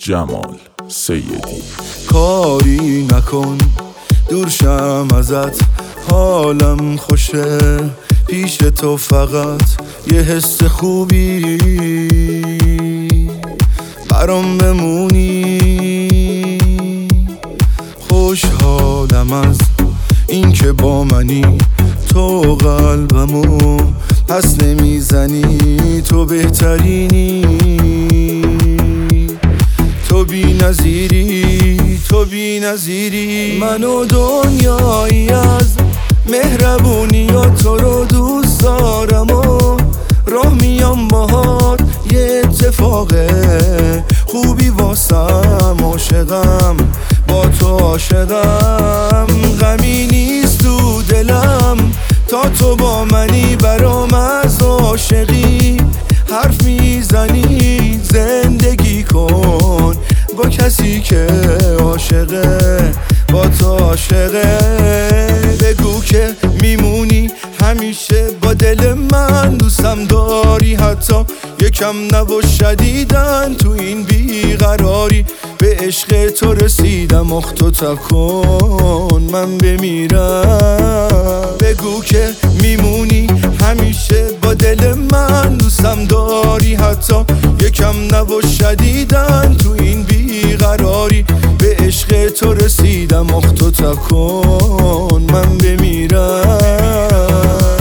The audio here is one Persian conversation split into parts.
جمال سیدی. کاری نکن دور شم ازت، حالم خوشه پیش تو، فقط یه حس خوبی برام بمونی. خوشحالم از این که با منی، تو قلبمو پس نمیزنی، تو بهترینی، تو بی نظیری، تو بی نظیری. من و دنیایی از مهربونی و تو رو دوست دارم و راه میام باهات، یه اتفاق خوبی واسم، عاشقم با تو عاشقم. غمی نیست تو دلم تا تو با منی، برام از عاشقی حرف میزنی. زندگی کن با کسی که عاشقه، با تو عاشقه. بگو که میمونی همیشه با دل من، دوستم داری حتی یکم نبا شدیدن تو این بیقراری. به عشق تو رسیدم، اختو تب کن من بمیرم. بگو که میمونی همیشه با دل من، دوستم داری حتی یکم نبا شدیدن تو این بیقراری. به عشق تو رسیدم، اختو تب کن من بمیرم.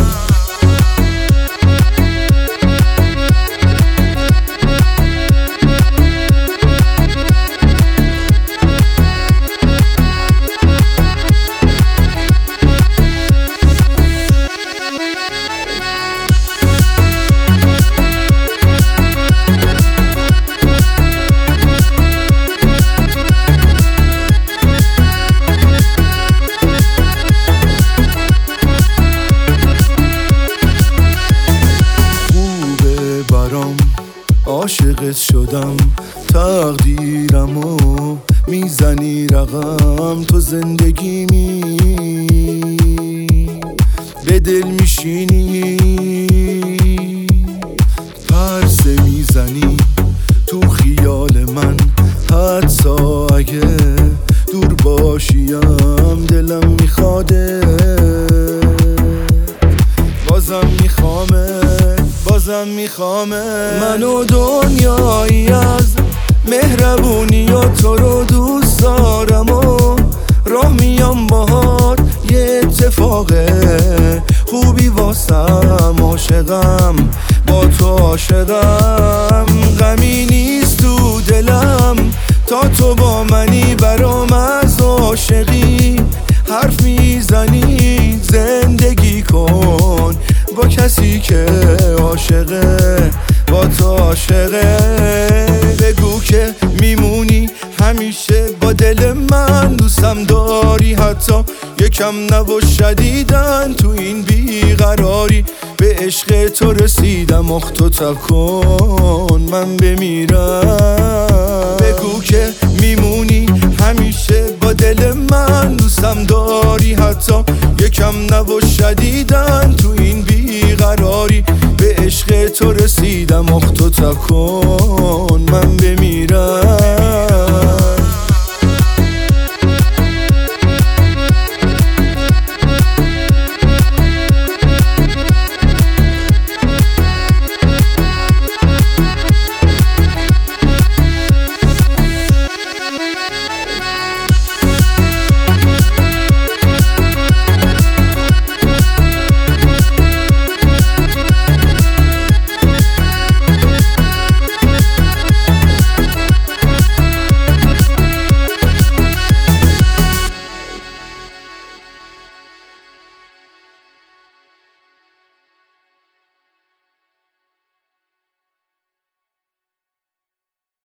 عاشقت شدم، تقدیرمو میزنی رقم، تو زندگیمی به دل میشینی. پرسه میزنی تو خیال من، حتی اگه دور باشیم دلم میخواده. بازم میخوامه. من و دنیایی از مهربونی و تو رو دوست دارم و راه میام باهات، یه اتفاق خوبی واسم، عاشقم با تو عاشقم. غمی نیست تو دلم تا تو با منی، برام از عاشقی حرف میزنی. زندگی کن با کسی که عاشقه، با تو عاشقه. بگو که میمونی همیشه با دل من، دوستم داری حتی یکم نبا شدیدن تو این بیقراری. به عشق تو رسیدم، اختو تب کن من بمیرم. بگو که میمونی همیشه با دل من، دوستم داری حتی یکم نبا شدیدن تو این بیقراری. به عشق تو رسیدم، اختو تب کن من بمیرم.